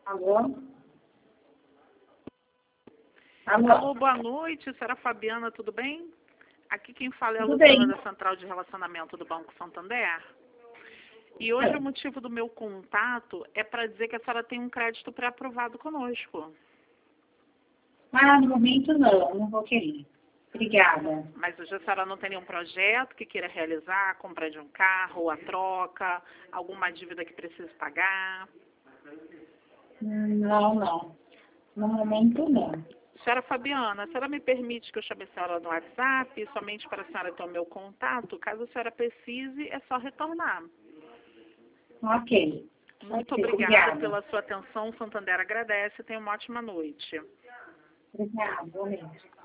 Alô? Alô, boa noite, senhora Fabiana, tudo bem? Aqui quem fala é a Tudo Luciana bem. da Central de Relacionamento do Banco Santander. E hoje o motivo do meu contato é para dizer que a senhora tem um crédito pré-aprovado conosco. Ah, no momento não vou querer. Obrigada. Mas hoje a senhora não tem nenhum projeto que queira realizar, a compra de um carro, a troca, alguma dívida que precise pagar? Não. No momento não. Senhora Fabiana, a senhora me permite que eu chame a senhora no WhatsApp, somente para a senhora ter o meu contato? Caso a senhora precise, é só retornar. Ok. Muito Ok, obrigada obrigada. pela sua atenção. Santander agradece. Tenha uma ótima noite. Obrigada, boa noite.